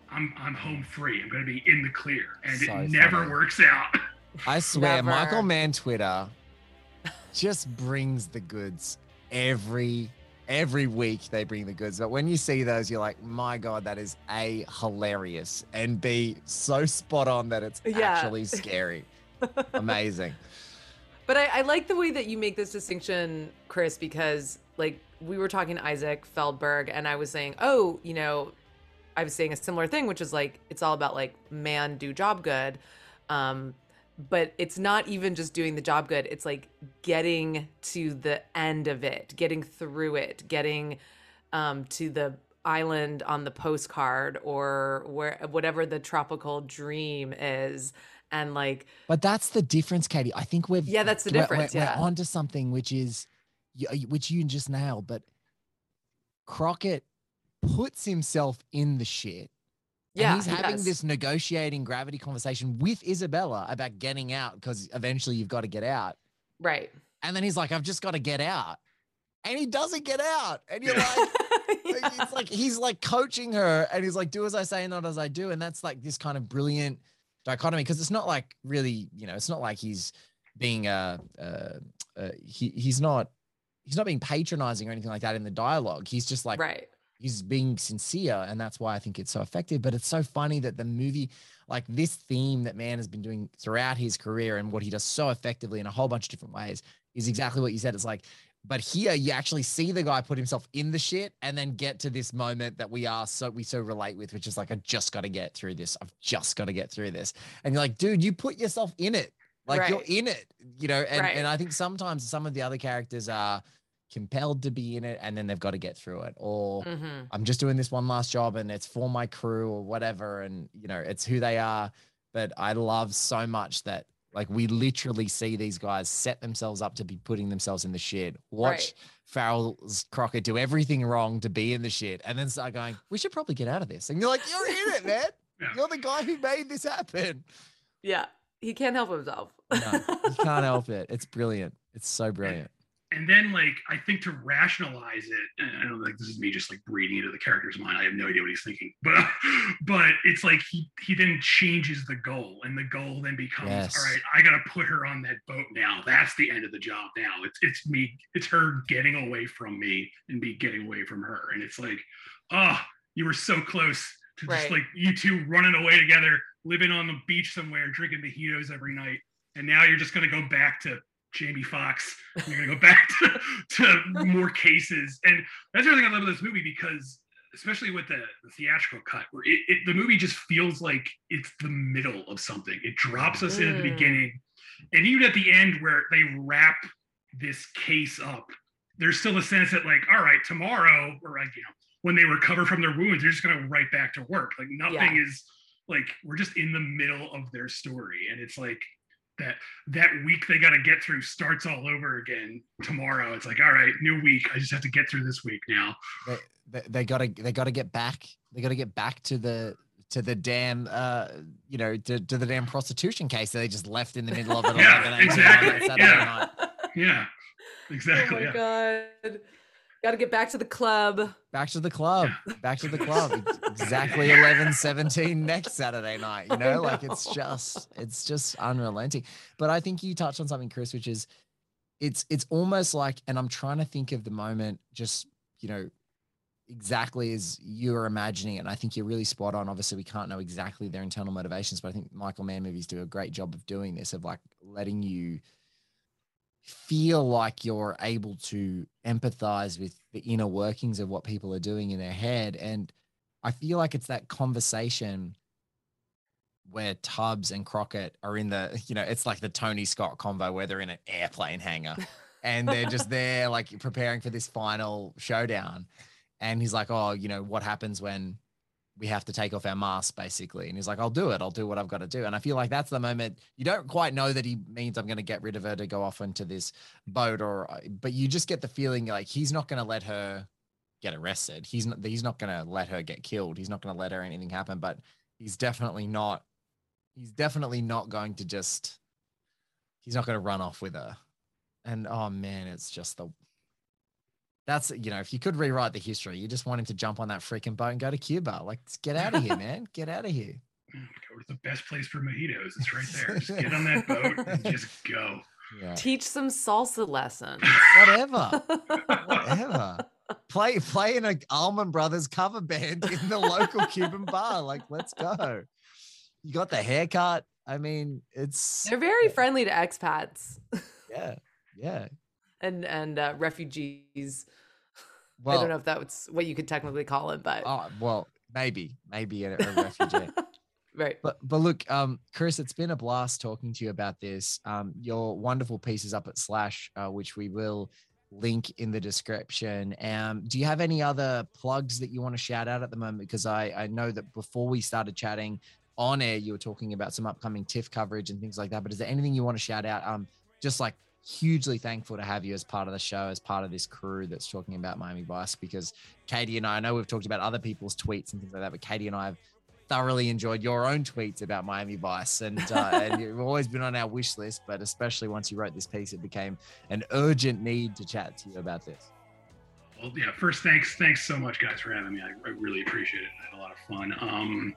S4: I'm home free. I'm going to be in the clear, and
S2: So
S4: it never
S2: funny.
S4: works out.
S2: I swear,
S3: Never.
S2: Michael Mann Twitter just brings the goods every week. They bring the goods, but when you see those, you're like, my God, that is A, hilarious, and B, so spot on that it's
S3: Yeah.
S2: actually scary. Amazing.
S3: But I like the way that you make this distinction, Chris, because like we were talking to Isaac Feldberg and I was saying, oh, you know, I was saying a similar thing, which is like, it's all about like man do job good. But it's not even just doing the job good. It's like getting to the end of it, getting through it, getting to the island on the postcard or whatever the tropical dream is. And like,
S2: But that's the difference, Katie. I think
S3: that's the difference.
S2: We're onto something which you just nailed. But Crockett puts himself in the shit.
S3: Yeah,
S2: and he's
S3: he
S2: having
S3: does.
S2: this negotiating gravity conversation with Isabella about getting out because eventually you've got to get out.
S3: Right.
S2: And then he's like, I've just got to get out. And he doesn't get out. And you're like, it's like he's like coaching her and he's like, do as I say, not as I do. And that's like this kind of brilliant dichotomy because it's not like really, you know, it's not like he's being he's not being patronizing or anything like that in the dialogue. He's just like,
S3: Right.
S2: he's being sincere, and that's why I think it's so effective. But it's so funny that the movie, like this theme that Mann has been doing throughout his career and what he does so effectively in a whole bunch of different ways is exactly what you said. It's like, but here you actually see the guy put himself in the shit and then get to this moment that we so relate with, which is like, I just got to get through this. I've just got to get through this. And you're like, dude, you put yourself in it. Like
S3: Right.
S2: you're in it, you know? And,
S3: Right.
S2: and I think sometimes some of the other characters are compelled to be in it and then they've got to get through it, or
S3: Mhm.
S2: I'm just doing this one last job and it's for my crew or whatever, and you know it's who they are. But I love so much that like we literally see these guys set themselves up to be putting themselves in the shit, watch
S3: Right.
S2: Farrell's Crockett do everything wrong to be in the shit, and then start going, we should probably get out of this. And you're like, you're in it, man.
S4: Yeah.
S2: You're the guy who made this happen.
S3: Yeah. He can't help himself.
S2: No, you can't help it. It's brilliant. It's so brilliant.
S4: And then, like, I think to rationalize it, and I don't think this is me just like reading into the character's mind. I have no idea what he's thinking, but it's like he then changes the goal, and the goal then becomes,
S2: Yes.
S4: all right, I gotta put her on that boat now. That's the end of the job now. It's me, it's her getting away from me and me getting away from her. And it's like, oh, you were so close to just
S3: Right.
S4: like you two running away together, living on the beach somewhere, drinking mojitos every night, and now you're just gonna go back to Jamie Foxx. You're gonna go back to more cases, and that's the other thing I love about this movie, because especially with the theatrical cut, where the movie just feels like it's the middle of something. It drops us in at the beginning, and even at the end where they wrap this case up, there's still a sense that like, all right, tomorrow, or like, you know, when they recover from their wounds, they're just gonna right back to work. Like nothing is like, we're just in the middle of their story, and it's like that week they got to get through starts all over again tomorrow. It's like, all right, new week. I just have to get through this week now.
S2: They gotta get back. They gotta get back to the damn you know, to the damn prostitution case that they just left in the middle of it.
S4: Yeah,
S2: 11 a.m.
S4: exactly.
S2: on that Saturday
S4: Yeah.
S2: night.
S4: Yeah, exactly.
S3: Oh my
S4: Yeah.
S3: God. Got to get back to the club.
S2: Back to the club. Back to the club. Exactly 11:17 next Saturday night. You know, like it's just unrelenting. But I think you touched on something, Chris, which is it's almost like, and I'm trying to think of the moment just, you know, exactly as you're imagining it. And I think you're really spot on. Obviously, we can't know exactly their internal motivations, but I think Michael Mann movies do a great job of doing this, of like letting you feel like you're able to empathize with the inner workings of what people are doing in their head. And I feel like it's that conversation where Tubbs and Crockett are in the, you know, it's like the Tony Scott convo where they're in an airplane hangar and they're just there like preparing for this final showdown. And he's like, oh, you know, what happens when we have to take off our masks, basically? And he's like, I'll do it. I'll do what I've got to do. And I feel like that's the moment. You don't quite know that he means I'm going to get rid of her to go off into this boat, but you just get the feeling like he's not going to let her get arrested. He's not going to let her get killed. He's not going to let her anything happen, but he's definitely not going to just, he's not going to run off with her. And oh man, it's just That's, if you could rewrite the history, you just want him to jump on that freaking boat and go to Cuba. Like, get out of here, man. Get out of here.
S4: Go to the best place for mojitos. It's right there. Just get on that boat and just go.
S2: Yeah.
S3: Teach some salsa lessons.
S2: Whatever. Play in a Allman Brothers cover band in the local Cuban bar. Like, let's go. You got the haircut. I mean,
S3: they're very friendly to expats.
S2: Yeah.
S3: And refugees.
S2: Well,
S3: I don't know if that's what you could technically call it, but
S2: maybe a refugee.
S3: Right.
S2: But look, Chris, it's been a blast talking to you about this. Your wonderful pieces up at Slash, which we will link in the description. Do you have any other plugs that you want to shout out at the moment? Because I know that before we started chatting on air, you were talking about some upcoming TIFF coverage and things like that. But is there anything you want to shout out? Just like hugely thankful to have you as part of the show, as part of this crew that's talking about Miami Vice, because Katie and I know we've talked about other people's tweets and things like that, but Katie and I have thoroughly enjoyed your own tweets about Miami Vice, and you've always been on our wish list, but especially once you wrote this piece, it became an urgent need to chat to you about this.
S4: Well, yeah, first, thanks so much, guys, for having me. I really appreciate it. I had a lot of fun.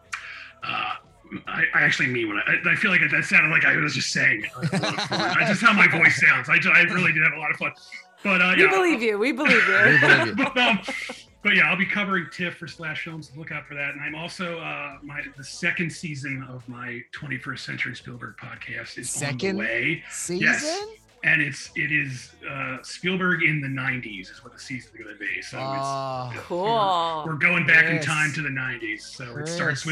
S4: I actually mean what I feel like that sounded like I was just saying it. Like a lot of fun. That's just how my voice sounds. I really did have a lot of fun. But
S3: we believe you. We believe you.
S4: But yeah, I'll be covering TIFF for Slash Films. Look out for that. And I'm also the second season of my 21st Century Spielberg podcast is on the way.
S2: Season?
S4: Yes. And it is Spielberg in the 90s is what the season's going to be. So
S3: cool.
S4: We're going back in time to the 90s. So it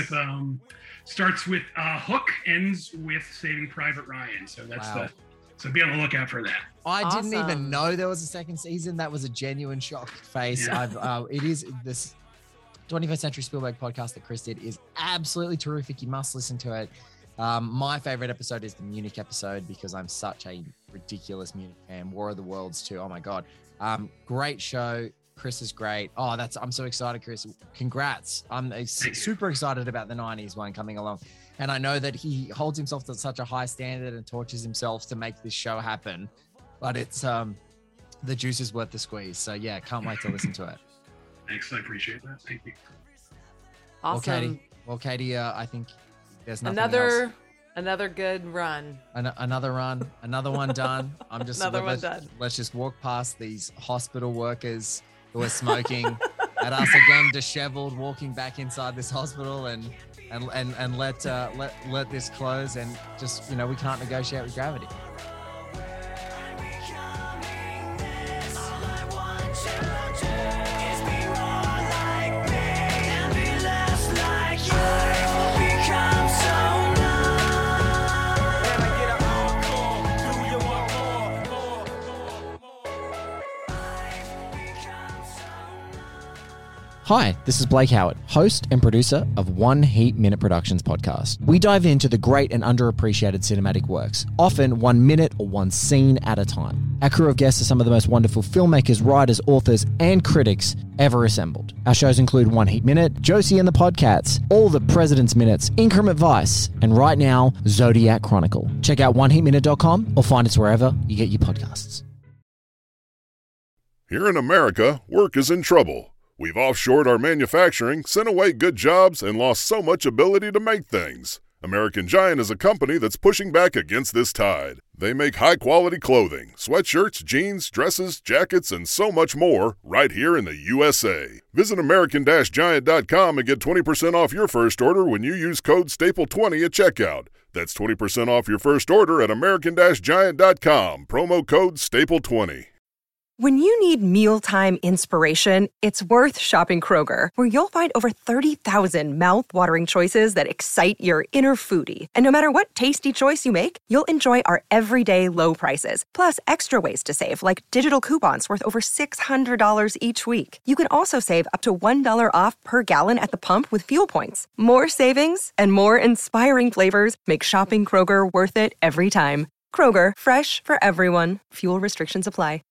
S4: starts with Hook, ends with Saving Private Ryan. So that's so be on the lookout for that.
S2: I didn't even know there was a second season. That was a genuine shock face. Yeah. It is this 21st Century Spielberg podcast that Chris did is absolutely terrific. You must listen to it. My favorite episode is the Munich episode because I'm such a ridiculous Munich fan. War of the Worlds too. Oh my God. Great show. Chris is great. I'm so excited, Chris. Congrats. I'm super excited about the 90s one coming along. And I know that he holds himself to such a high standard and tortures himself to make this show happen. But it's the juice is worth the squeeze. So yeah, can't wait to listen to it.
S4: Thanks. I appreciate that. Thank you.
S3: Awesome.
S2: Well, Katie, I think there's nothing else.
S3: Another good run.
S2: Another run. Another one done. I'm just
S3: done.
S2: Let's just walk past these hospital workers who are smoking at us again, disheveled, walking back inside this hospital and let this close and just, we can't negotiate with gravity. Hi, this is Blake Howard, host and producer of One Heat Minute Productions podcast. We dive into the great and underappreciated cinematic works, often 1 minute or one scene at a time. Our crew of guests are some of the most wonderful filmmakers, writers, authors, and critics ever assembled. Our shows include One Heat Minute, Josie and the Podcats, All the President's Minutes, Increment Vice, and right now, Zodiac Chronicle. Check out oneheatminute.com or find us wherever you get your podcasts.
S8: Here in America, work is in trouble. We've offshored our manufacturing, sent away good jobs, and lost so much ability to make things. American Giant is a company that's pushing back against this tide. They make high-quality clothing, sweatshirts, jeans, dresses, jackets, and so much more right here in the USA. Visit American-Giant.com and get 20% off your first order when you use code STAPLE20 at checkout. That's 20% off your first order at American-Giant.com, promo code STAPLE20.
S1: When you need mealtime inspiration, it's worth shopping Kroger, where you'll find over 30,000 mouth-watering choices that excite your inner foodie. And no matter what tasty choice you make, you'll enjoy our everyday low prices, plus extra ways to save, like digital coupons worth over $600 each week. You can also save up to $1 off per gallon at the pump with fuel points. More savings and more inspiring flavors make shopping Kroger worth it every time. Kroger, fresh for everyone. Fuel restrictions apply.